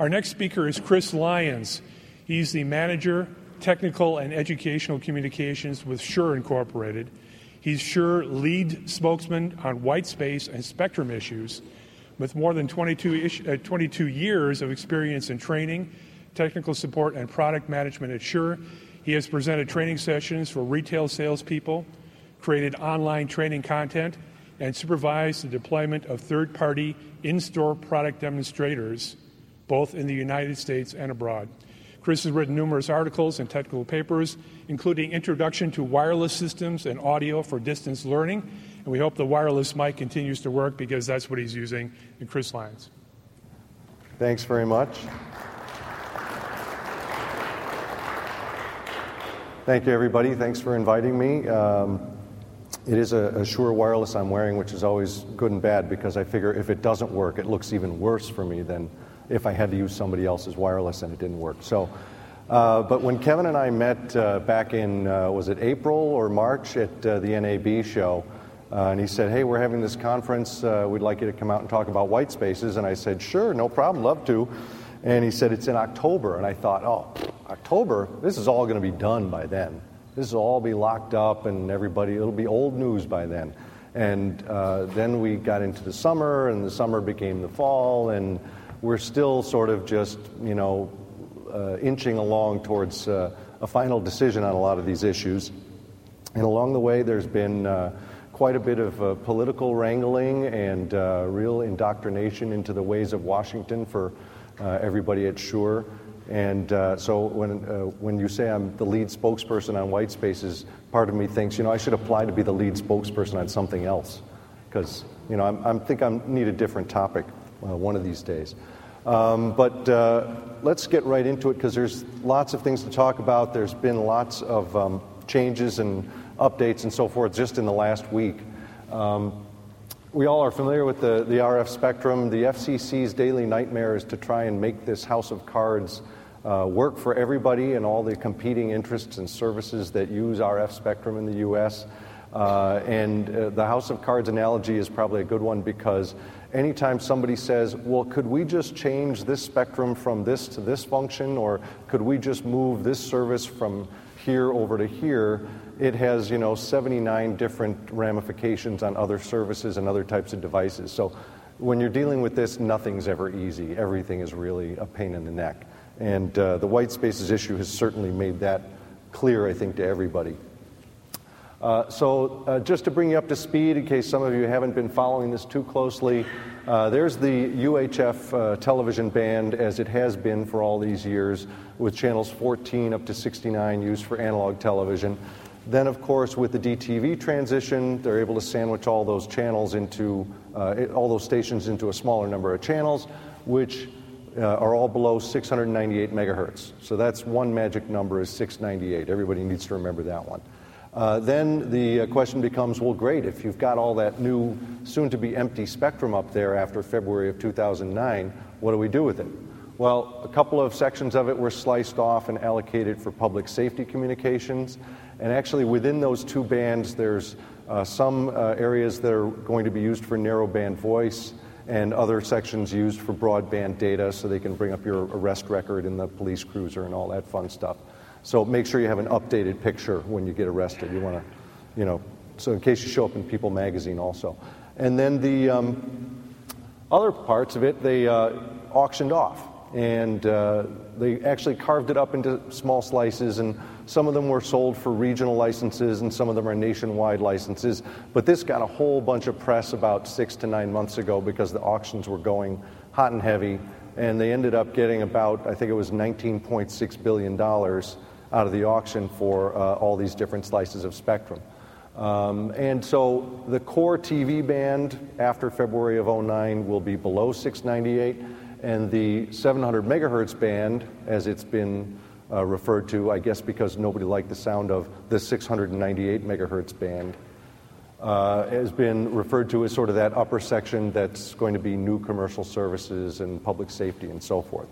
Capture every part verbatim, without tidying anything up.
Our next speaker is Chris Lyons. He's the Manager, Technical and Educational Communications with Shure Incorporated. He's Shure lead spokesman on white space and spectrum issues. With more than twenty-two, ish, uh, twenty-two years of experience in training, technical support, and product management at Shure, he has presented training sessions for retail salespeople, created online training content, and supervised the deployment of third-party in-store product demonstrators, both in the United States and abroad. Chris has written numerous articles and technical papers, including Introduction to Wireless Systems and Audio for Distance Learning, and we hope the wireless mic continues to work because that's what he's using in Chris Lyons. Thanks very much. Thank you, everybody. Thanks for inviting me. Um, it is a, a Shure wireless I'm wearing, which is always good and bad because I figure if it doesn't work, it looks even worse for me than if I had to use somebody else's wireless and it didn't work. So, uh, but when Kevin and I met uh, back in, uh, was it April or March at uh, the N A B show, uh, and he said, hey, we're having this conference, uh, we'd like you to come out and talk about white spaces, and I said, sure, no problem, love to. And he said, it's in October, and I thought, oh, October, this is all going to be done by then. This will all be locked up, and everybody, it'll be old news by then. And uh, then we got into the summer, and the summer became the fall, and we're still sort of just, you know, uh, inching along towards uh, a final decision on a lot of these issues. And along the way, there's been uh, quite a bit of uh, political wrangling and uh, real indoctrination into the ways of Washington for uh, everybody at Shure. And uh, so when uh, when you say I'm the lead spokesperson on white spaces, part of me thinks, you know, I should apply to be the lead spokesperson on something else, because, you know, I'm, I'm think I need a different topic uh, one of these days. Um, but uh, let's get right into it, because there's lots of things to talk about. There's been lots of um, changes and updates and so forth just in the last week. Um, we all are familiar with the, the R F spectrum. The F C C's daily nightmare is to try and make this house of cards uh, work for everybody and all the competing interests and services that use R F spectrum in the U S Uh, and uh, the house of cards analogy is probably a good one, because anytime somebody says, well, could we just change this spectrum from this to this function, or could we just move this service from here over to here, it has, you know, seventy-nine different ramifications on other services and other types of devices. So when you're dealing with this, nothing's ever easy. Everything is really a pain in the neck. And uh, the white spaces issue has certainly made that clear, I think, to everybody. Uh, so uh, just to bring you up to speed, in case some of you haven't been following this too closely, uh, there's the U H F uh, television band as it has been for all these years, with channels fourteen up to sixty-nine used for analog television. Then, of course, with the D T V transition, they're able to sandwich all those channels into, uh, all those stations into a smaller number of channels, which uh, are all below six hundred ninety-eight megahertz. So that's one magic number, is six ninety-eight. Everybody needs to remember that one. Uh, then the uh, question becomes, well, great, if you've got all that new, soon-to-be empty spectrum up there after February of two thousand nine, what do we do with it? Well, a couple of sections of it were sliced off and allocated for public safety communications. And actually, within those two bands, there's uh, some uh, areas that are going to be used for narrowband voice, and other sections used for broadband data, so they can bring up your arrest record in the police cruiser and all that fun stuff. So make sure you have an updated picture when you get arrested. You want to, you know, so in case you show up in People magazine also. And then the um, other parts of it, they uh, auctioned off. And uh, they actually carved it up into small slices, and some of them were sold for regional licenses, and some of them are nationwide licenses. But this got a whole bunch of press about six to nine months ago because the auctions were going hot and heavy. And they ended up getting about, I think it was nineteen point six billion dollars out of the auction for uh, all these different slices of spectrum. Um, and so the core T V band after February of oh nine will be below six ninety-eight, and the seven hundred megahertz band, as it's been uh, referred to, I guess because nobody liked the sound of the six hundred ninety-eight megahertz band, uh, has been referred to as sort of that upper section that's going to be new commercial services and public safety and so forth.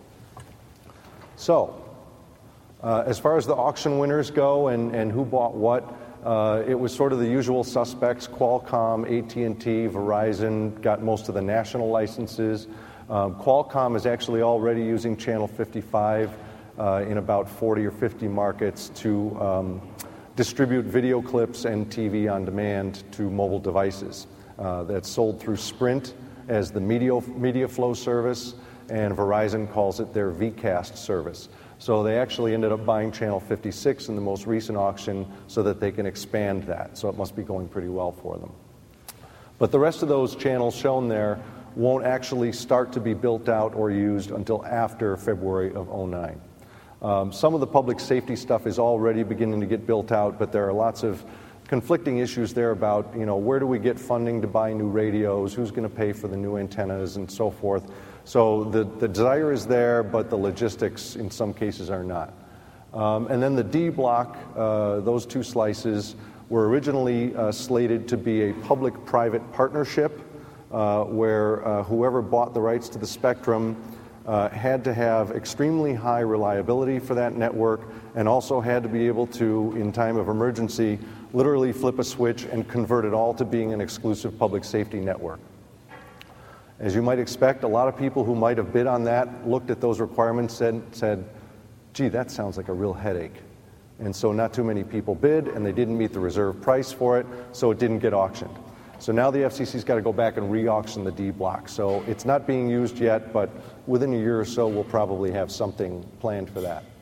So, Uh, as far as the auction winners go and, and who bought what, uh, it was sort of the usual suspects. Qualcomm, A T and T, Verizon got most of the national licenses. Um, Qualcomm is actually already using channel fifty-five uh, in about forty or fifty markets to um, distribute video clips and T V on demand to mobile devices. Uh, that's sold through Sprint as the Media, Media Flow service, and Verizon calls it their Vcast service. So they actually ended up buying channel fifty-six in the most recent auction so that they can expand that. So it must be going pretty well for them. But the rest of those channels shown there won't actually start to be built out or used until after February of oh nine. Um, some of the public safety stuff is already beginning to get built out, but there are lots of conflicting issues there about, you know, where do we get funding to buy new radios, who's going to pay for the new antennas, and so forth. So the, the desire is there, but the logistics in some cases are not. Um, and then the D block, uh, those two slices, were originally uh, slated to be a public-private partnership uh, where uh, whoever bought the rights to the spectrum uh, had to have extremely high reliability for that network and also had to be able to, in time of emergency, literally flip a switch and convert it all to being an exclusive public safety network. As you might expect, a lot of people who might have bid on that looked at those requirements and said, gee, that sounds like a real headache. And so not too many people bid, and they didn't meet the reserve price for it, so it didn't get auctioned. So now the F C C's got to go back and re-auction the D block. So it's not being used yet, but within a year or so, we'll probably have something planned for that.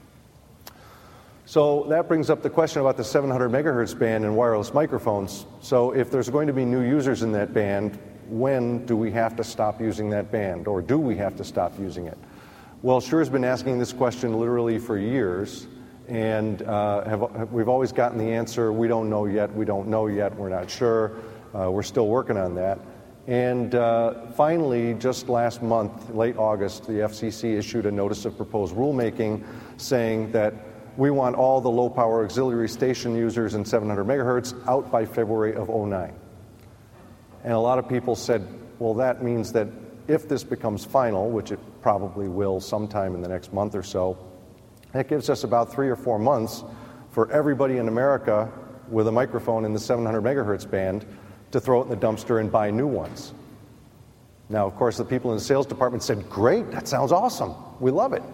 So that brings up the question about the seven hundred megahertz band and wireless microphones. So if there's going to be new users in that band, when do we have to stop using that band, or do we have to stop using it? Well, Shure's been asking this question literally for years, and uh, have, we've always gotten the answer, we don't know yet, we don't know yet, we're not sure, uh, we're still working on that. And uh, finally, just last month, late August, the F C C issued a notice of proposed rulemaking saying that we want all the low-power auxiliary station users in seven hundred megahertz out by February of oh nine. And a lot of people said, well, that means that if this becomes final, which it probably will sometime in the next month or so, that gives us about three or four months for everybody in America with a microphone in the seven hundred megahertz band to throw it in the dumpster and buy new ones. Now, of course, the people in the sales department said, great, that sounds awesome, we love it.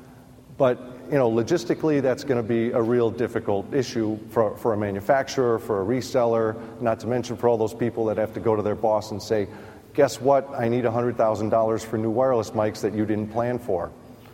But, you know, logistically, that's going to be a real difficult issue for, for a manufacturer, for a reseller, not to mention for all those people that have to go to their boss and say, guess what, I need one hundred thousand dollars for new wireless mics that you didn't plan for.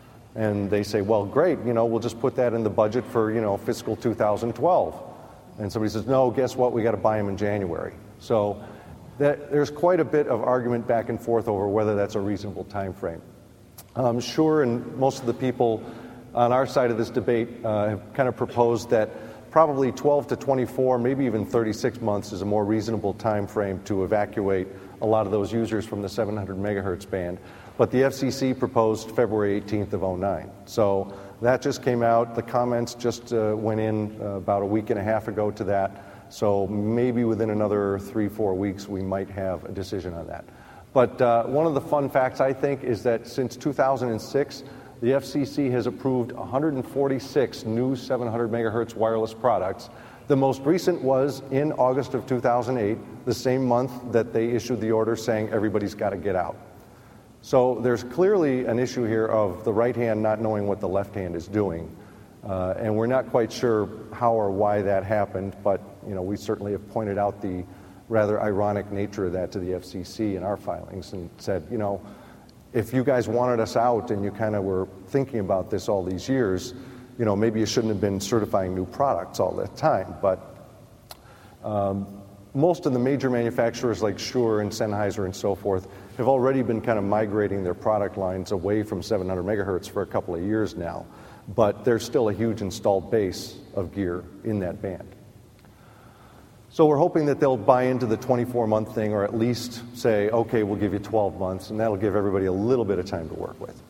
And they say, well, great, you know, we'll just put that in the budget for, you know, fiscal two thousand twelve. And somebody says, no, guess what, we got to buy them in January. So that, there's quite a bit of argument back and forth over whether that's a reasonable time frame. Um, Shure and most of the people on our side of this debate uh, have kind of proposed that probably twelve to twenty-four, maybe even thirty-six months is a more reasonable time frame to evacuate a lot of those users from the seven hundred megahertz band. But the F C C proposed February eighteenth of oh nine. So that just came out. The comments just uh, went in uh, about a week and a half ago to that. So maybe within another three, four weeks, we might have a decision on that. But uh, one of the fun facts, I think, is that since two thousand six, the F C C has approved one hundred forty-six new seven hundred megahertz wireless products. The most recent was in August of two thousand eight, the same month that they issued the order saying everybody's got to get out. So there's clearly an issue here of the right hand not knowing what the left hand is doing. Uh, and we're not quite sure how or why that happened, but you know, we certainly have pointed out the rather ironic nature of that to the F C C in our filings and said, you know, if you guys wanted us out and you kind of were thinking about this all these years, you know, maybe you shouldn't have been certifying new products all that time. But um, most of the major manufacturers like Shure and Sennheiser and so forth have already been kind of migrating their product lines away from seven hundred megahertz for a couple of years now. But there's still a huge installed base of gear in that band. So we're hoping that they'll buy into the twenty-four month thing, or at least say, okay, we'll give you twelve months, and that'll give everybody a little bit of time to work with.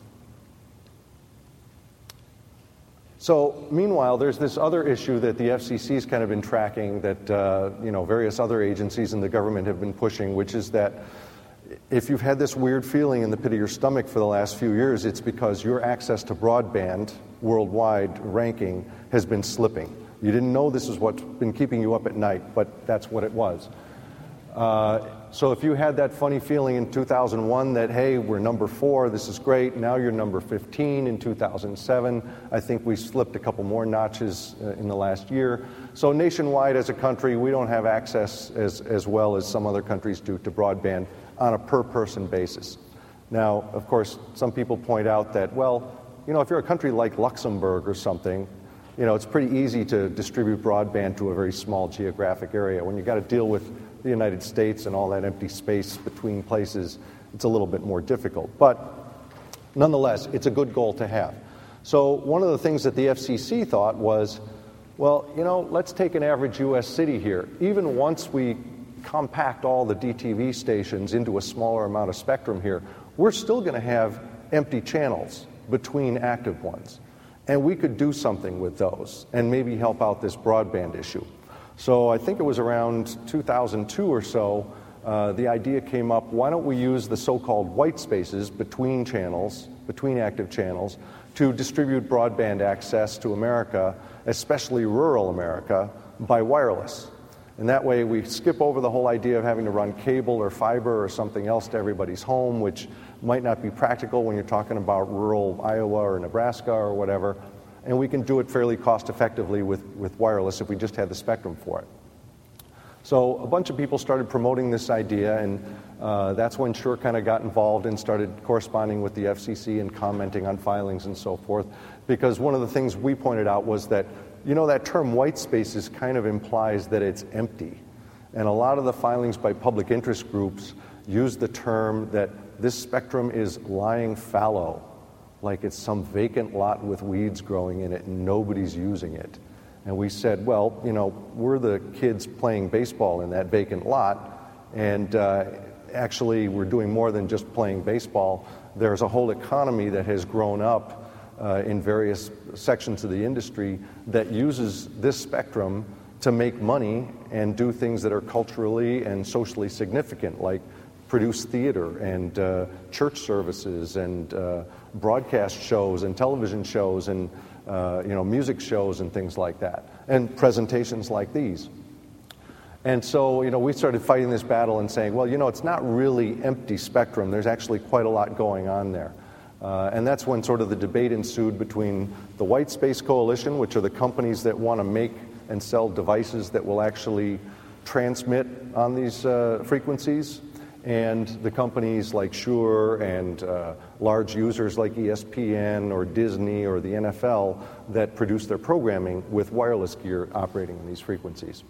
So meanwhile, there's this other issue that the F C C's kind of been tracking that uh, you know, various other agencies in the government have been pushing, which is that if you've had this weird feeling in the pit of your stomach for the last few years, it's because your access to broadband worldwide ranking has been slipping. You didn't know this is what's been keeping you up at night, but that's what it was. Uh, so if you had that funny feeling in two thousand one that, hey, we're number four, this is great, now you're number fifteen in two thousand seven. I think we slipped a couple more notches uh, in the last year. So nationwide as a country, we don't have access as, as well as some other countries do to broadband on a per-person basis. Now, of course, some people point out that, well, you know, if you're a country like Luxembourg or something, you know, it's pretty easy to distribute broadband to a very small geographic area. When you've got to deal with the United States and all that empty space between places, it's a little bit more difficult. But nonetheless, it's a good goal to have. So one of the things that the F C C thought was, well, you know, let's take an average U S city here. Even once we compact all the D T V stations into a smaller amount of spectrum here, we're still going to have empty channels between active ones. And we could do something with those and maybe help out this broadband issue. So I think it was around two thousand two or so, uh, the idea came up, why don't we use the so-called white spaces between channels, between active channels, to distribute broadband access to America, especially rural America, by wireless. And that way we skip over the whole idea of having to run cable or fiber or something else to everybody's home, which might not be practical when you're talking about rural Iowa or Nebraska or whatever. And we can do it fairly cost effectively with, with wireless if we just had the spectrum for it. So a bunch of people started promoting this idea, and uh, that's when Shure kind of got involved and started corresponding with the F C C and commenting on filings and so forth. Because one of the things we pointed out was that, you know, that term white spaces kind of implies that it's empty. And a lot of the filings by public interest groups use the term that this spectrum is lying fallow, like it's some vacant lot with weeds growing in it and nobody's using it. And we said, well, you know, we're the kids playing baseball in that vacant lot, and uh, actually we're doing more than just playing baseball. There's a whole economy that has grown up uh, in various sections of the industry that uses this spectrum to make money and do things that are culturally and socially significant, like produce theater and uh, church services and uh, broadcast shows and television shows and uh, you know, music shows and things like that, and presentations like these. And so, you know, we started fighting this battle and saying, well, you know, it's not really empty spectrum. There's actually quite a lot going on there. Uh, and that's when sort of the debate ensued between the White Space Coalition, which are the companies that want to make and sell devices that will actually transmit on these uh, frequencies, and the companies like Shure and uh, large users like E S P N or Disney or the N F L that produce their programming with wireless gear operating in these frequencies.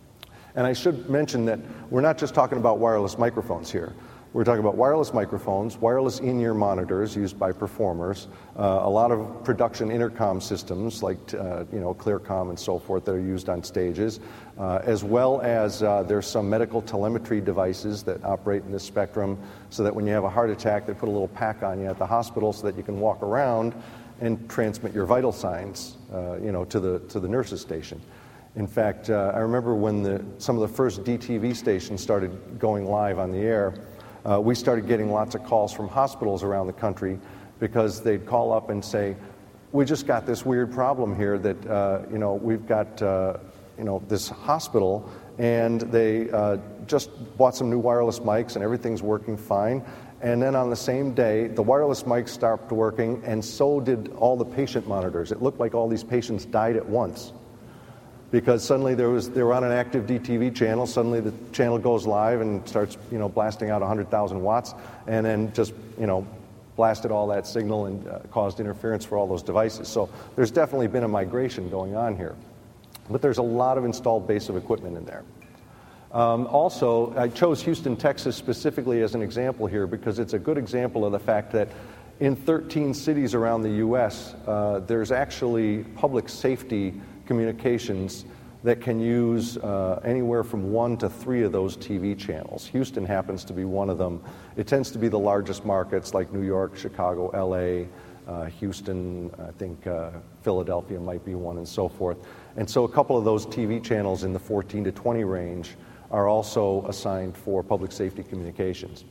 And I should mention that we're not just talking about wireless microphones here. We're talking about wireless microphones, wireless in-ear monitors used by performers, uh, a lot of production intercom systems like uh, you know, Clearcom and so forth that are used on stages, uh, as well as uh, there's some medical telemetry devices that operate in this spectrum so that when you have a heart attack, they put a little pack on you at the hospital so that you can walk around and transmit your vital signs uh, you know, to the, to the nurse's station. In fact, uh, I remember when the, some of the first D T V stations started going live on the air, Uh, we started getting lots of calls from hospitals around the country because they'd call up and say, we just got this weird problem here that, uh, you know, we've got, uh, you know, this hospital and they uh, just bought some new wireless mics and everything's working fine. And then on the same day, the wireless mics stopped working and so did all the patient monitors. It looked like all these patients died at once, because suddenly there was, they were on an active D T V channel, suddenly the channel goes live and starts, you know, blasting out one hundred thousand watts, and then just, you know, blasted all that signal and uh, caused interference for all those devices. So there's definitely been a migration going on here. But there's a lot of installed base of equipment in there. Um, also, I chose Houston, Texas specifically as an example here because it's a good example of the fact that in thirteen cities around the U S, uh, there's actually public safety communications that can use uh, anywhere from one to three of those T V channels. Houston happens to be one of them. It tends to be the largest markets like New York, Chicago, L A, uh, Houston, I think uh, Philadelphia might be one, and so forth. And so a couple of those T V channels in the fourteen to twenty range are also assigned for public safety communications.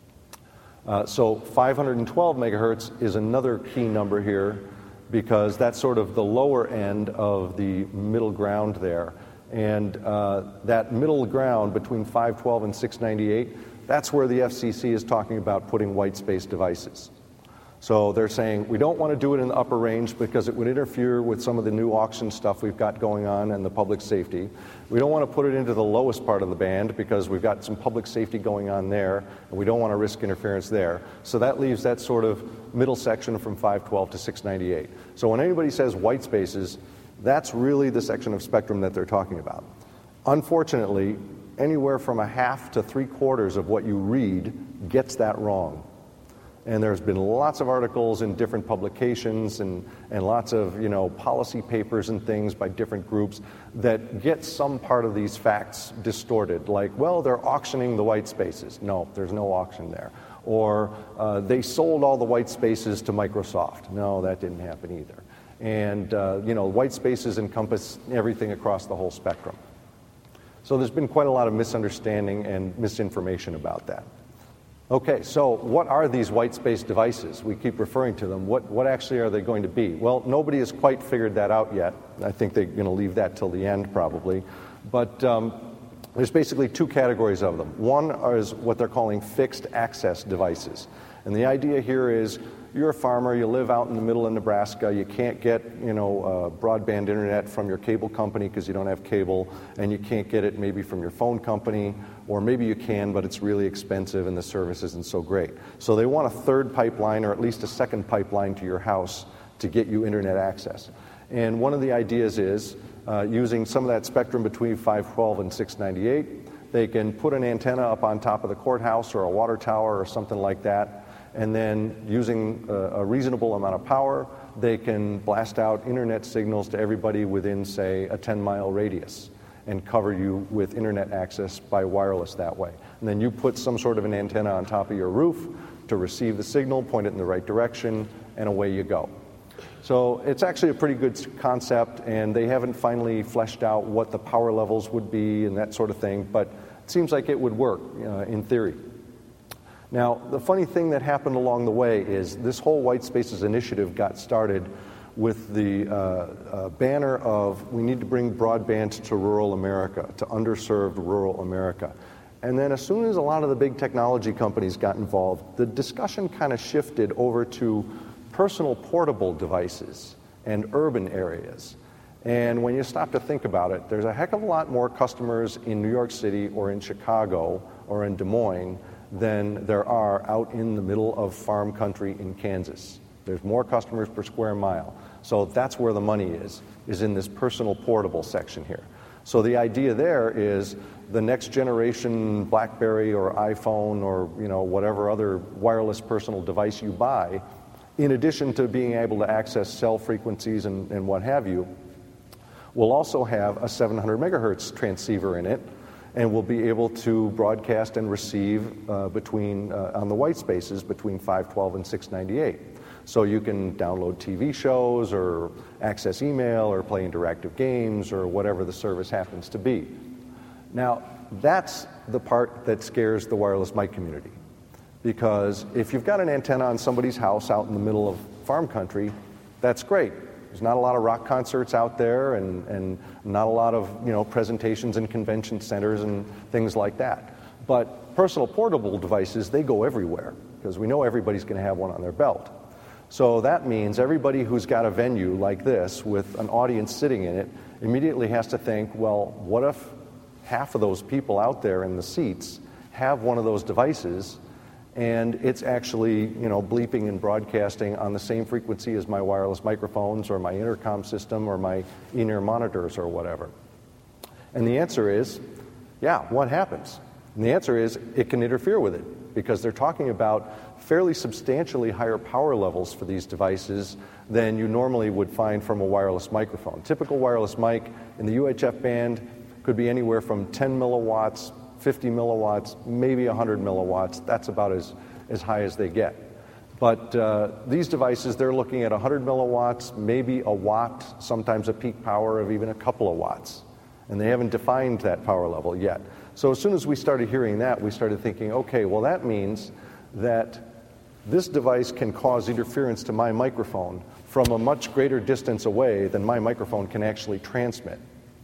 Uh, so five hundred twelve megahertz is another key number here, because that's sort of the lower end of the middle ground there. And uh, that middle ground between five twelve and six ninety-eight, that's where the F C C is talking about putting white space devices. So they're saying we don't want to do it in the upper range because it would interfere with some of the new auction stuff we've got going on and the public safety. We don't want to put it into the lowest part of the band because we've got some public safety going on there, and we don't want to risk interference there. So that leaves that sort of middle section from five twelve to six ninety-eight. So when anybody says white spaces, that's really the section of spectrum that they're talking about. Unfortunately, anywhere from a half to three quarters of what you read gets that wrong. And there's been lots of articles in different publications and, and lots of, you know, policy papers and things by different groups that get some part of these facts distorted. Like, well, they're auctioning the white spaces. No, there's no auction there. Or uh, they sold all the white spaces to Microsoft. No, that didn't happen either. And, uh, you know, white spaces encompass everything across the whole spectrum. So there's been quite a lot of misunderstanding and misinformation about that. Okay, so what are these white space devices? We keep referring to them. What, what actually are they going to be? Well, nobody has quite figured that out yet. I think they're going to leave that till the end probably. But um, there's basically two categories of them. One is what they're calling fixed access devices. And the idea here is you're a farmer, you live out in the middle of Nebraska, you can't get, you know, uh, broadband internet from your cable company because you don't have cable, and you can't get it maybe from your phone company, or maybe you can, but it's really expensive and the service isn't so great. So they want a third pipeline, or at least a second pipeline to your house to get you internet access. And one of the ideas is, uh, using some of that spectrum between five twelve and six ninety-eight, they can put an antenna up on top of the courthouse or a water tower or something like that, and then using a, a reasonable amount of power, they can blast out internet signals to everybody within, say, a ten mile radius and cover you with internet access by wireless that way. And then you put some sort of an antenna on top of your roof to receive the signal, point it in the right direction, and away you go. So it's actually a pretty good concept, and they haven't finally fleshed out what the power levels would be and that sort of thing, but it seems like it would work uh, in theory. Now, the funny thing that happened along the way is this whole White Spaces initiative got started with the uh, uh, banner of we need to bring broadband to rural America, to underserved rural America. And then as soon as a lot of the big technology companies got involved, the discussion kind of shifted over to personal portable devices and urban areas. And when you stop to think about it, there's a heck of a lot more customers in New York City or in Chicago or in Des Moines than there are out in the middle of farm country in Kansas. There's more customers per square mile. So that's where the money is, is in this personal portable section here. So the idea there is the next generation BlackBerry or iPhone or, you know, whatever other wireless personal device you buy, in addition to being able to access cell frequencies and, and what have you, will also have a seven hundred megahertz transceiver in it, and will be able to broadcast and receive uh, between uh, on the white spaces between five twelve and six ninety-eight. So you can download T V shows or access email or play interactive games or whatever the service happens to be. Now, that's the part that scares the wireless mic community. Because if you've got an antenna on somebody's house out in the middle of farm country, that's great. There's not a lot of rock concerts out there and, and not a lot of, you know, presentations in convention centers and things like that. But personal portable devices, they go everywhere because we know everybody's going to have one on their belt. So that means everybody who's got a venue like this with an audience sitting in it immediately has to think, well, what if half of those people out there in the seats have one of those devices and it's actually, you know, bleeping and broadcasting on the same frequency as my wireless microphones or my intercom system or my in-ear monitors or whatever? And the answer is, yeah, what happens? And the answer is it can interfere with it because they're talking about fairly substantially higher power levels for these devices than you normally would find from a wireless microphone. Typical wireless mic in the U H F band could be anywhere from ten milliwatts, fifty milliwatts, maybe one hundred milliwatts. That's about as, as high as they get. But uh, these devices, they're looking at one hundred milliwatts, maybe a watt, sometimes a peak power of even a couple of watts. And they haven't defined that power level yet. So as soon as we started hearing that, we started thinking, okay, well that means that this device can cause interference to my microphone from a much greater distance away than my microphone can actually transmit.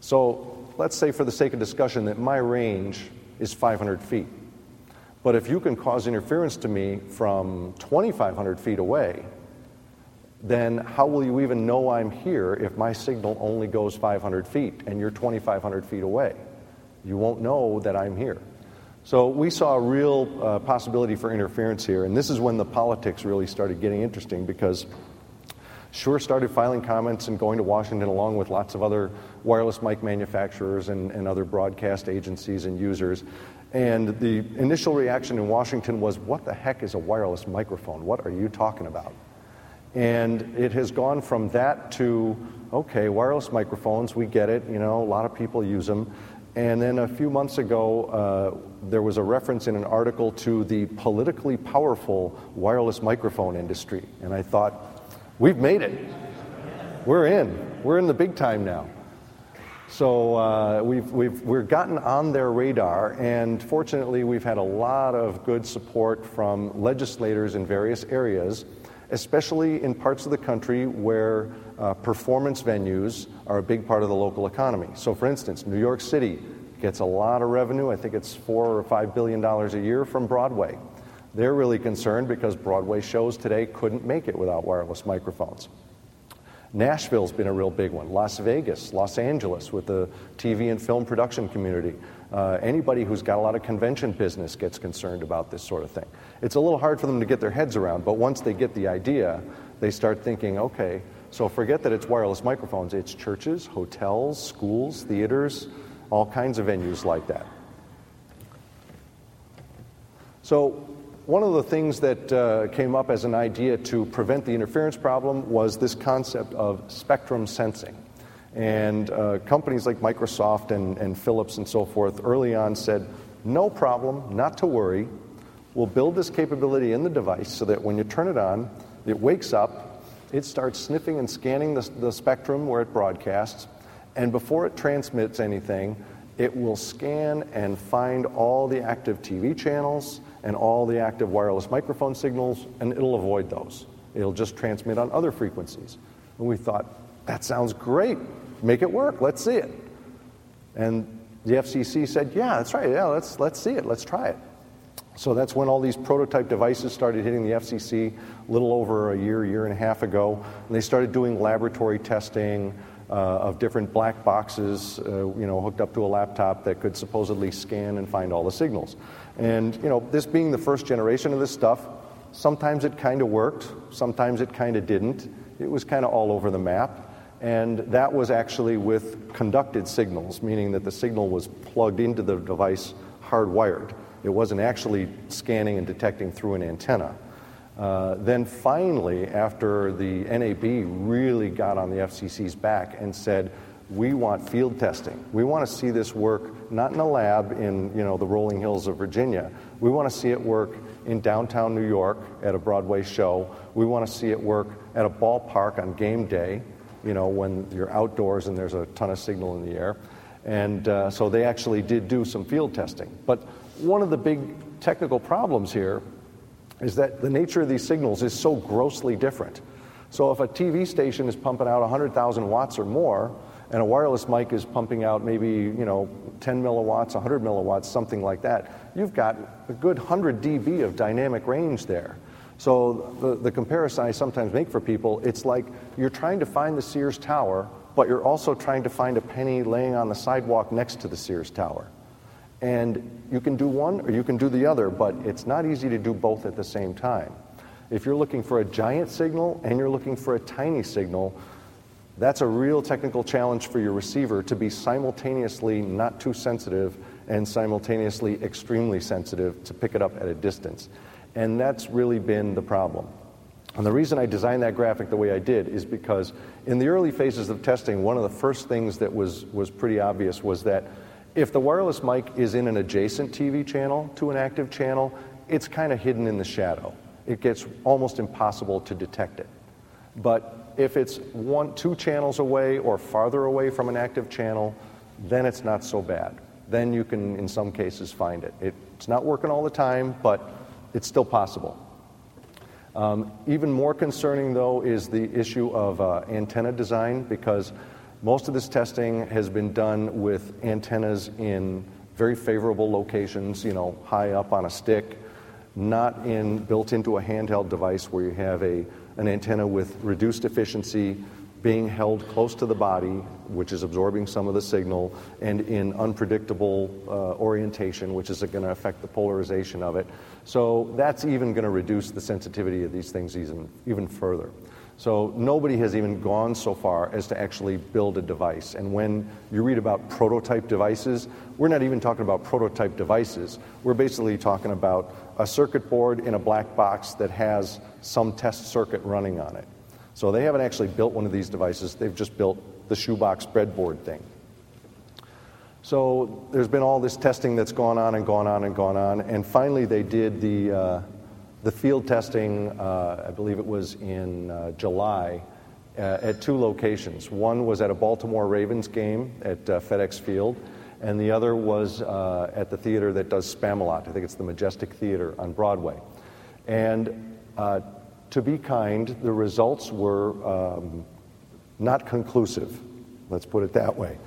So let's say for the sake of discussion that my range is five hundred feet. But if you can cause interference to me from twenty-five hundred feet away, then how will you even know I'm here if my signal only goes five hundred feet and you're twenty-five hundred feet away? You won't know that I'm here. So we saw a real uh, possibility for interference here, and this is when the politics really started getting interesting, because Shure started filing comments and going to Washington along with lots of other wireless mic manufacturers and, and other broadcast agencies and users. And the initial reaction in Washington was, what the heck is a wireless microphone? What are you talking about? And it has gone from that to, okay, wireless microphones, we get it, you know, a lot of people use them. And then a few months ago, uh, there was a reference in an article to the politically powerful wireless microphone industry. And I thought, we've made it. We're in. We're in the big time now. So uh, we've, we've, we've gotten on their radar, and fortunately we've had a lot of good support from legislators in various areas, especially in parts of the country where uh, performance venues are a big part of the local economy. So for instance, New York City gets a lot of revenue. I think it's four or five billion dollars a year from Broadway. They're really concerned because Broadway shows today couldn't make it without wireless microphones. Nashville's been a real big one. Las Vegas, Los Angeles with the T V and film production community. Uh, anybody who's got a lot of convention business gets concerned about this sort of thing. It's a little hard for them to get their heads around, but once they get the idea, they start thinking, okay, so forget that it's wireless microphones. It's churches, hotels, schools, theaters, all kinds of venues like that. So one of the things that uh, came up as an idea to prevent the interference problem was this concept of spectrum sensing. And uh, companies like Microsoft and, and Philips and so forth early on said, no problem, not to worry. We'll build this capability in the device so that when you turn it on, it wakes up, it starts sniffing and scanning the, the spectrum where it broadcasts, and before it transmits anything, it will scan and find all the active T V channels and all the active wireless microphone signals, and it'll avoid those. It'll just transmit on other frequencies. And we thought, that sounds great. Make it work. Let's see it. And the F C C said, yeah, that's right. Yeah, let's, let's see it. Let's try it. So that's when all these prototype devices started hitting the F C C a little over a year, year and a half ago. And they started doing laboratory testing uh, of different black boxes, uh, you know, hooked up to a laptop that could supposedly scan and find all the signals. And, you know, this being the first generation of this stuff, sometimes it kind of worked, sometimes it kind of didn't. It was kind of all over the map. And that was actually with conducted signals, meaning that the signal was plugged into the device hardwired. It wasn't actually scanning and detecting through an antenna. Uh, then finally, after the N A B really got on the F C C's back and said, we want field testing. We want to see this work not in a lab in, you know, the rolling hills of Virginia. We want to see it work in downtown New York at a Broadway show. We want to see it work at a ballpark on game day, you know, when you're outdoors and there's a ton of signal in the air. And uh, so they actually did do some field testing. But one of the big technical problems here is that the nature of these signals is so grossly different. So if a T V station is pumping out one hundred thousand watts or more, and a wireless mic is pumping out maybe, you know, ten milliwatts, one hundred milliwatts, something like that, you've got a good one hundred decibels of dynamic range there. So the, the comparison I sometimes make for people, it's like you're trying to find the Sears Tower, but you're also trying to find a penny laying on the sidewalk next to the Sears Tower. And you can do one or you can do the other, but it's not easy to do both at the same time. If you're looking for a giant signal and you're looking for a tiny signal, that's a real technical challenge for your receiver to be simultaneously not too sensitive and simultaneously extremely sensitive to pick it up at a distance. And that's really been the problem. And the reason I designed that graphic the way I did is because in the early phases of testing, one of the first things that was, was pretty obvious was that if the wireless mic is in an adjacent T V channel to an active channel, it's kind of hidden in the shadow. It gets almost impossible to detect it. But if it's one, two channels away or farther away from an active channel, then it's not so bad. Then you can, in some cases, find it. It's not working all the time, but it's still possible. Um, even more concerning, though, is the issue of uh, antenna design, because Most of this testing has been done with antennas in very favorable locations, you know, high up on a stick, not in built into a handheld device where you have a an antenna with reduced efficiency being held close to the body, which is absorbing some of the signal, and in unpredictable uh, orientation, which is going to affect the polarization of it. So that's even going to reduce the sensitivity of these things even, even further. So nobody has even gone so far as to actually build a device. And when you read about prototype devices, we're not even talking about prototype devices. We're basically talking about a circuit board in a black box that has some test circuit running on it. So they haven't actually built one of these devices. They've just built the shoebox breadboard thing. So there's been all this testing that's gone on and gone on and gone on. And finally they did the, uh, the field testing, uh, I believe it was in uh, July, uh, at two locations. One was at a Baltimore Ravens game at uh, FedEx Field, and the other was uh, at the theater that does Spamalot. I think it's the Majestic Theater on Broadway. And uh, to be kind, the results were um, not conclusive. Let's put it that way.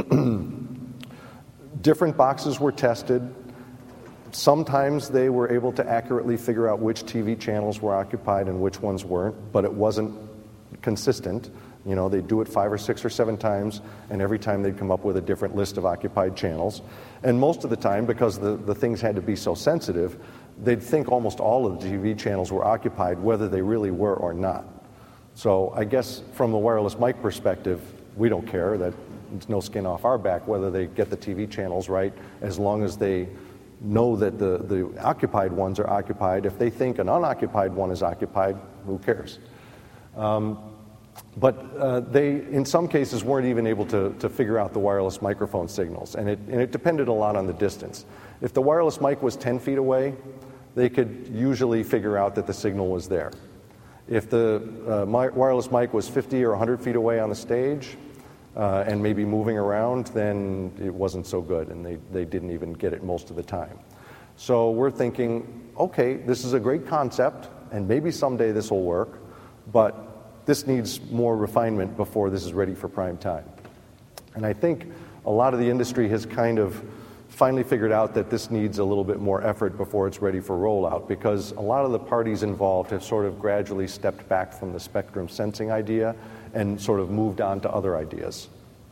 Different boxes were tested. Sometimes they were able to accurately figure out which T V channels were occupied and which ones weren't, but it wasn't consistent. You know, they'd do it five or six or seven times, and every time they'd come up with a different list of occupied channels. And most of the time, because the, the things had to be so sensitive, they'd think almost all of the T V channels were occupied, whether they really were or not. So I guess from the wireless mic perspective, we don't care. That it's no skin off our back whether they get the T V channels right, as long as they know that the, the occupied ones are occupied. If they think an unoccupied one is occupied, who cares? Um, But uh, they, in some cases, weren't even able to, to figure out the wireless microphone signals, and it, and it depended a lot on the distance. If the wireless mic was ten feet away, they could usually figure out that the signal was there. If the uh, mi- wireless mic was fifty or one hundred feet away on the stage uh, and maybe moving around, then it wasn't so good, and they, they didn't even get it most of the time. So we're thinking, okay, this is a great concept, and maybe someday this will work, but this needs more refinement before this is ready for prime time. And I think a lot of the industry has kind of finally figured out that this needs a little bit more effort before it's ready for rollout, because a lot of the parties involved have sort of gradually stepped back from the spectrum sensing idea and sort of moved on to other ideas.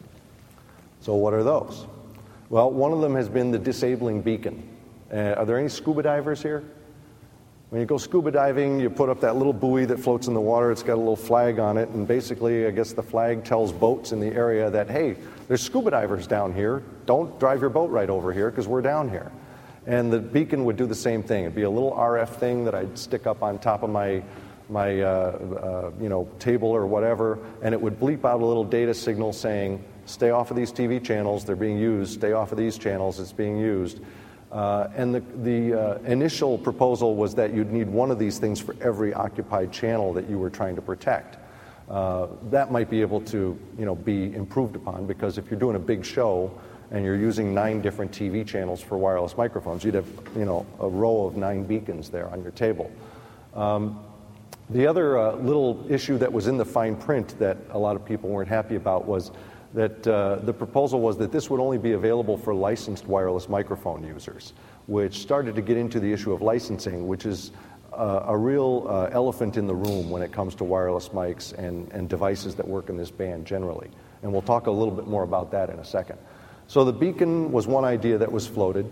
So what are those? Well, one of them has been the disabling beacon. Uh, are there any scuba divers here? When you go scuba diving, you put up that little buoy that floats in the water. It's got a little flag on it, and basically, I guess the flag tells boats in the area that, hey, there's scuba divers down here. Don't drive your boat right over here because we're down here. And the beacon would do the same thing. It'd be a little R F thing that I'd stick up on top of my, my uh, uh, you know, table or whatever, and it would bleep out a little data signal saying, stay off of these T V channels, they're being used. Stay off of these channels, it's being used. Uh, and the, the uh, initial proposal was that you'd need one of these things for every occupied channel that you were trying to protect. Uh, that might be able to, you know, be improved upon, because if you're doing a big show and you're using nine different T V channels for wireless microphones, you'd have, you know, a row of nine beacons there on your table. Um, the other uh, little issue that was in the fine print that a lot of people weren't happy about was that uh, the proposal was that this would only be available for licensed wireless microphone users, which started to get into the issue of licensing, which is uh, a real uh, elephant in the room when it comes to wireless mics and, and devices that work in this band generally. And we'll talk a little bit more about that in a second. So the beacon was one idea that was floated.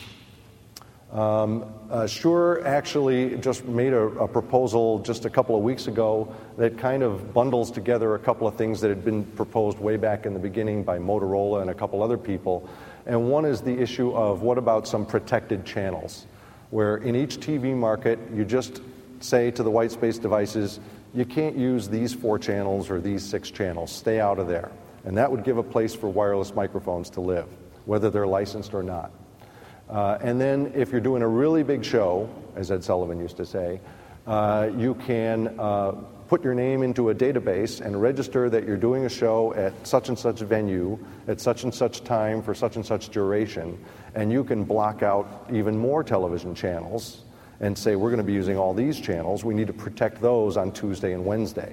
Um, uh, Shure actually just made a, a proposal just a couple of weeks ago that kind of bundles together a couple of things that had been proposed way back in the beginning by Motorola and a couple other people. And one is the issue of what about some protected channels, where in each T V market you just say to the white space devices, you can't use these four channels or these six channels, stay out of there. And that would give a place for wireless microphones to live, whether they're licensed or not. Uh, and then if you're doing a really big show, as Ed Sullivan used to say, uh, you can uh, put your name into a database and register that you're doing a show at such and such venue, at such and such time, for such and such duration, and you can block out even more television channels and say, we're going to be using all these channels, we need to protect those on Tuesday and Wednesday.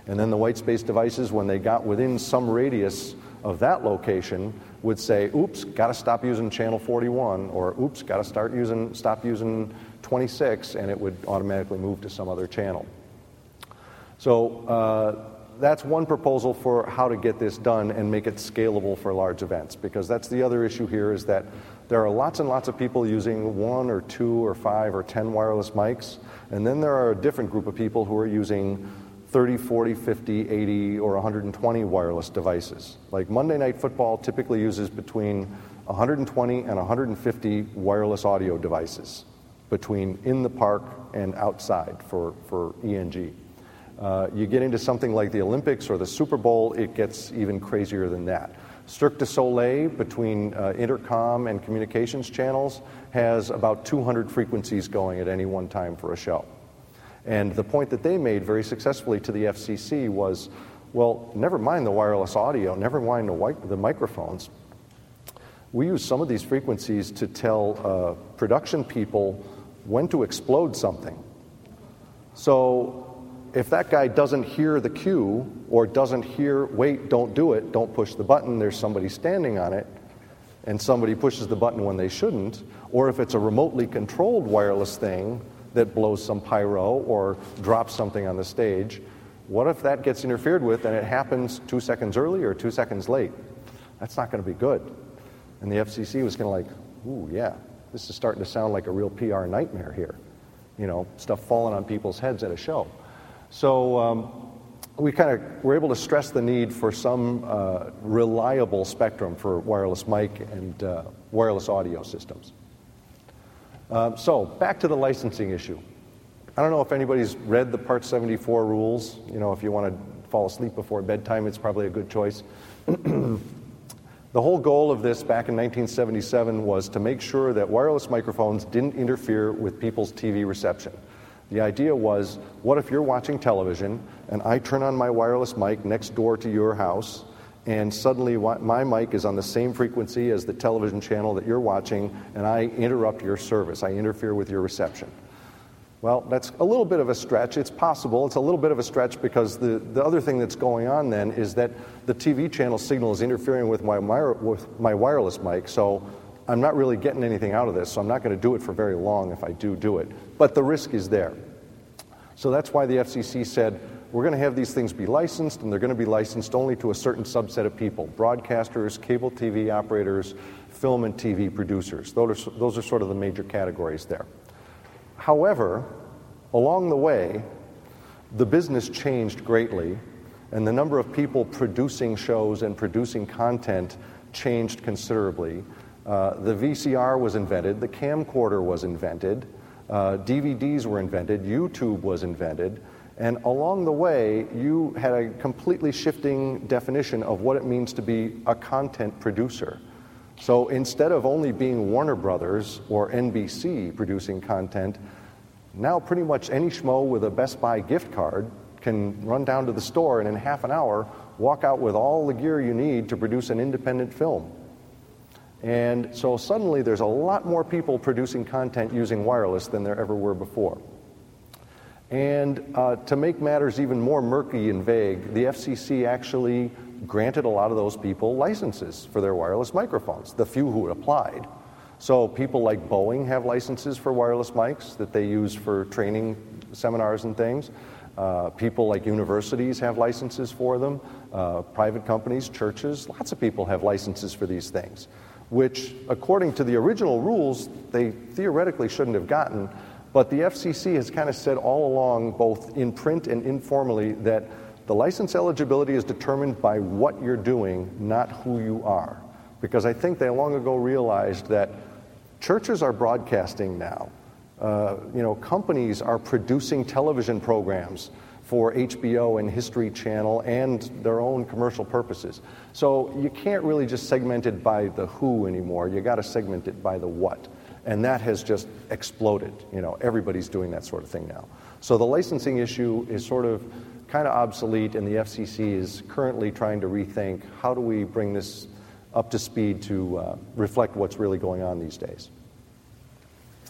And then the white space devices, when they got within some radius of that location, would say, oops, got to stop using channel forty-one, or oops, got to start using, stop using twenty-six, and it would automatically move to some other channel. So uh, that's one proposal for how to get this done and make it scalable for large events, because that's the other issue here, is that there are lots and lots of people using one or two or five or ten wireless mics, and then there are a different group of people who are using thirty, forty, fifty, eighty, or one hundred twenty wireless devices. Like Monday Night Football typically uses between one hundred twenty and one hundred fifty wireless audio devices between in the park and outside for, for E N G. Uh, you get into something like the Olympics or the Super Bowl, it gets even crazier than that. Cirque du Soleil, between uh, intercom and communications channels, has about two hundred frequencies going at any one time for a show. And the point that they made very successfully to the F C C was, well, never mind the wireless audio, never mind the, white, the microphones. We use some of these frequencies to tell uh, production people when to explode something. So if that guy doesn't hear the cue, or doesn't hear, wait, don't do it, don't push the button, there's somebody standing on it, and somebody pushes the button when they shouldn't, or if it's a remotely controlled wireless thing that blows some pyro or drops something on the stage, what if that gets interfered with and it happens two seconds early or two seconds late? That's not going to be good. And the F C C was kind of like, ooh, yeah, this is starting to sound like a real P R nightmare here. You know, stuff falling on people's heads at a show. So um, we kind of were able to stress the need for some uh, reliable spectrum for wireless mic and uh, wireless audio systems. Uh, so back to the licensing issue. I don't know if anybody's read the Part seventy-four rules. You know, if you want to fall asleep before bedtime, it's probably a good choice. The whole goal of this back in nineteen seventy-seven was to make sure that wireless microphones didn't interfere with people's T V reception. The idea was, what if you're watching television and I turn on my wireless mic next door to your house, and suddenly my mic is on the same frequency as the television channel that you're watching, and I interrupt your service, I interfere with your reception. Well, that's a little bit of a stretch. It's possible. It's a little bit of a stretch because the, the other thing that's going on then is that the T V channel signal is interfering with my, with my wireless mic, so I'm not really getting anything out of this, so I'm not going to do it for very long if I do do it. But the risk is there. So that's why the F C C said, we're going to have these things be licensed, and they're going to be licensed only to a certain subset of people: broadcasters, cable T V operators, film and T V producers. Those are, those are sort of the major categories there. However, along the way, the business changed greatly, and the number of people producing shows and producing content changed considerably. Uh, the V C R was invented, the camcorder was invented, uh, D V Ds were invented, YouTube was invented, and along the way, you had a completely shifting definition of what it means to be a content producer. So instead of only being Warner Brothers or N B C producing content, now pretty much any schmo with a Best Buy gift card can run down to the store and in half an hour walk out with all the gear you need to produce an independent film. And so suddenly there's a lot more people producing content using wireless than there ever were before. And uh, to make matters even more murky and vague, the F C C actually granted a lot of those people licenses for their wireless microphones, the few who applied. So people like Boeing have licenses for wireless mics that they use for training seminars and things. Uh, people like universities have licenses for them. Uh, private companies, churches, lots of people have licenses for these things, which, according to the original rules, they theoretically shouldn't have gotten. But the F C C has kind of said all along, both in print and informally, that the license eligibility is determined by what you're doing, not who you are. Because I think they long ago realized that churches are broadcasting now. Uh, you know, companies are producing television programs for H B O and History Channel and their own commercial purposes. So you can't really just segment it by the who anymore. You got to segment it by the what. And that has just exploded. You know, everybody's doing that sort of thing now. So the licensing issue is sort of kind of obsolete, and the F C C is currently trying to rethink how do we bring this up to speed to uh, reflect what's really going on these days.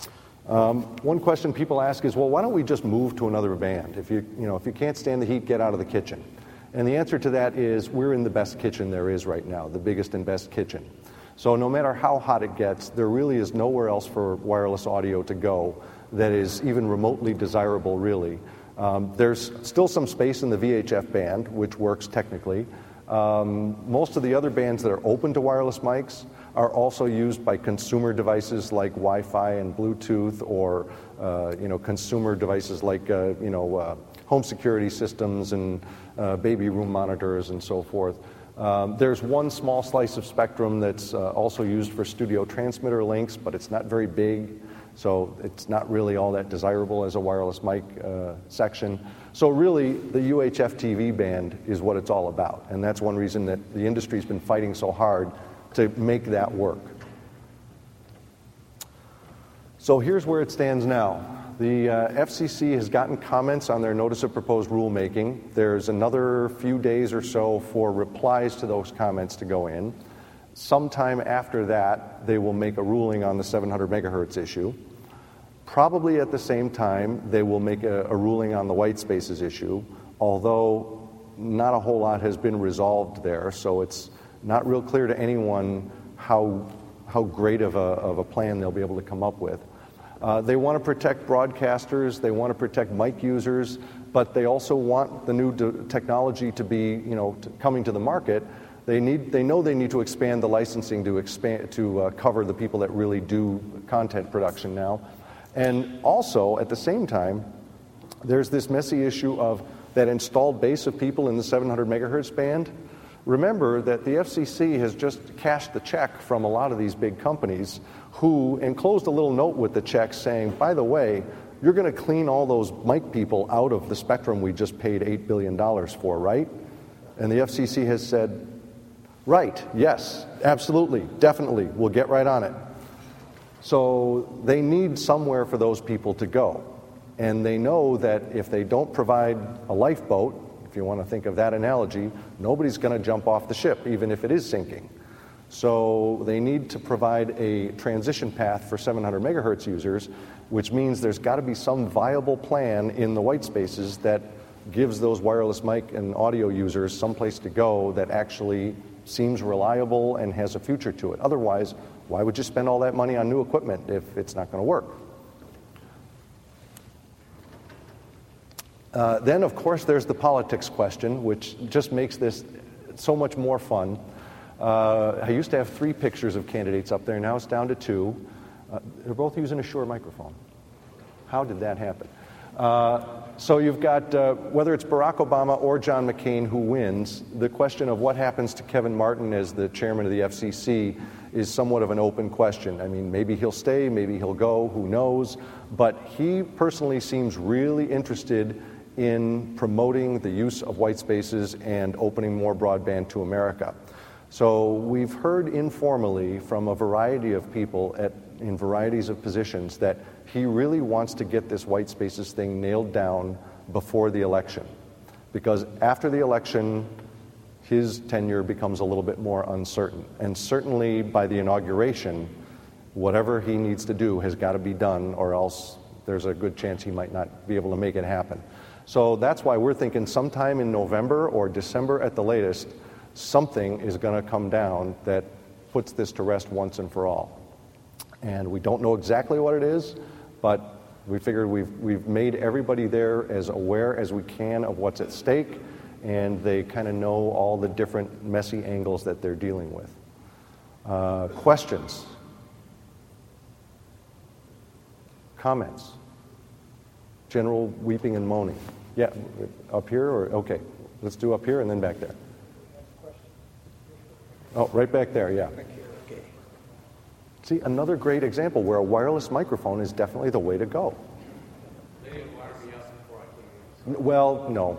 Um, one question people ask is, well, why don't we just move to another band? If you, you know, if you can't stand the heat, get out of the kitchen. And the answer to that is we're in the best kitchen there is right now, the biggest and best kitchen. So no matter how hot it gets, there really is nowhere else for wireless audio to go that is even remotely desirable, really. Um, there's still some space in the V H F band, which works technically. Um, most of the other bands that are open to wireless mics are also used by consumer devices like Wi-Fi and Bluetooth, or uh, you know, consumer devices like uh, you know, uh, home security systems and uh, baby room monitors and so forth. Um, there's one small slice of spectrum that's uh, also used for studio transmitter links, but it's not very big, so it's not really all that desirable as a wireless mic uh, section. So really, the U H F T V band is what it's all about, and that's one reason that the industry's been fighting so hard to make that work. So here's where it stands now. The uh, F C C has gotten comments on their notice of proposed rulemaking. There's another few days or so for replies to those comments to go in. Sometime after that, they will make a ruling on the seven hundred megahertz issue. Probably at the same time, they will make a, a ruling on the white spaces issue, although not a whole lot has been resolved there, so it's not real clear to anyone how, how great of a, of a plan they'll be able to come up with. Uh, they want to protect broadcasters, they want to protect mic users, but they also want the new de- technology to be, you know, to coming to the market. They need, they know they need to expand the licensing to expand to uh, cover the people that really do content production now. And also, at the same time, there's this messy issue of that installed base of people in the seven hundred megahertz band. Remember that the F C C has just cashed the check from a lot of these big companies who enclosed a little note with the check saying, by the way, you're going to clean all those mic people out of the spectrum we just paid eight billion dollars for, right? And the F C C has said, right, yes, absolutely, definitely, we'll get right on it. So they need somewhere for those people to go. And they know that if they don't provide a lifeboat, if you want to think of that analogy, nobody's going to jump off the ship, even if it is sinking. So they need to provide a transition path for seven hundred megahertz users, which means there's got to be some viable plan in the white spaces that gives those wireless mic and audio users someplace to go that actually seems reliable and has a future to it. Otherwise, why would you spend all that money on new equipment if it's not going to work? Uh, then, of course, there's the politics question, which just makes this so much more fun. Uh, I used to have three pictures of candidates up there. Now it's down to two. Uh, they're both using a Shure microphone. How did that happen? Uh, so you've got, uh, whether it's Barack Obama or John McCain who wins, the question of what happens to Kevin Martin as the chairman of the F C C is somewhat of an open question. I mean, maybe he'll stay, maybe he'll go, who knows? But he personally seems really interested in promoting the use of white spaces and opening more broadband to America. So we've heard informally from a variety of people at, in varieties of positions that he really wants to get this white spaces thing nailed down before the election. Because after the election, his tenure becomes a little bit more uncertain. And certainly by the inauguration, whatever he needs to do has got to be done, or else there's a good chance he might not be able to make it happen. So that's why we're thinking sometime in November or December at the latest, something is going to come down that puts this to rest once and for all. And we don't know exactly what it is, but we figured we've, we've made everybody there as aware as we can of what's at stake, and they kind of know all the different messy angles that they're dealing with. Uh, questions? Comments? General weeping and moaning. Yeah, up here or, okay, let's do up here and then back there. Oh, right back there, yeah. See, another great example where a wireless microphone is definitely the way to go. Well, no.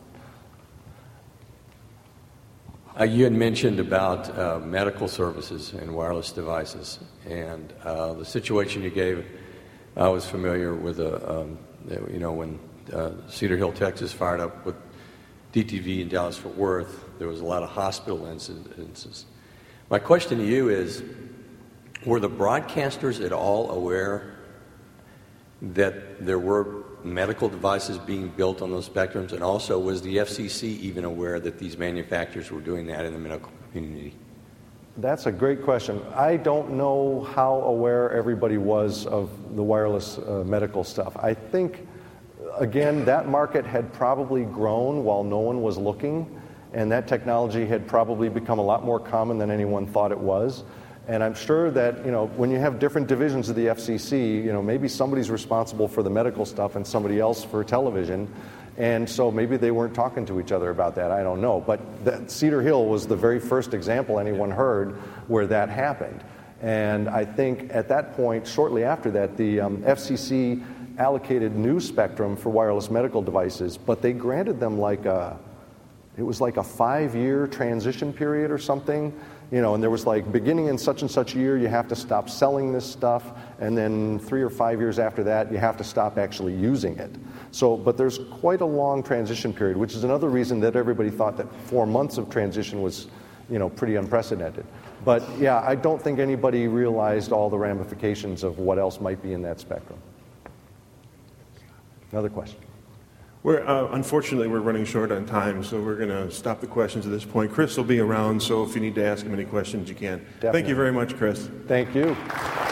Uh, you had mentioned about uh, medical services and wireless devices, and uh, the situation you gave, I was familiar with, a, um, you know, when uh, Cedar Hill, Texas fired up with D T V in Dallas-Fort Worth, there was a lot of hospital incidences. My question to you is, were the broadcasters at all aware that there were medical devices being built on those spectrums? And also, was the F C C even aware that these manufacturers were doing that in the medical community? That's a great question. I don't know how aware everybody was of the wireless uh, medical stuff. I think, again, that market had probably grown while no one was looking, and that technology had probably become a lot more common than anyone thought it was. And I'm sure that, you know, when you have different divisions of the F C C, you know, maybe somebody's responsible for the medical stuff and somebody else for television. And so maybe they weren't talking to each other about that. I don't know. But that Cedar Hill was the very first example anyone heard where that happened. And I think at that point, shortly after that, the um, F C C allocated new spectrum for wireless medical devices, but they granted them like a, it was like a five-year transition period or something. You know, and there was like, beginning in such and such year, you have to stop selling this stuff, and then three or five years after that, you have to stop actually using it. So, but there's quite a long transition period, which is another reason that everybody thought that four months of transition was, you know, pretty unprecedented. But yeah, I don't think anybody realized all the ramifications of what else might be in that spectrum. Another question. We're, uh, unfortunately, we're running short on time, so we're going to stop the questions at this point. Chris will be around, so if you need to ask him any questions, you can. Definitely. Thank you very much, Chris. Thank you.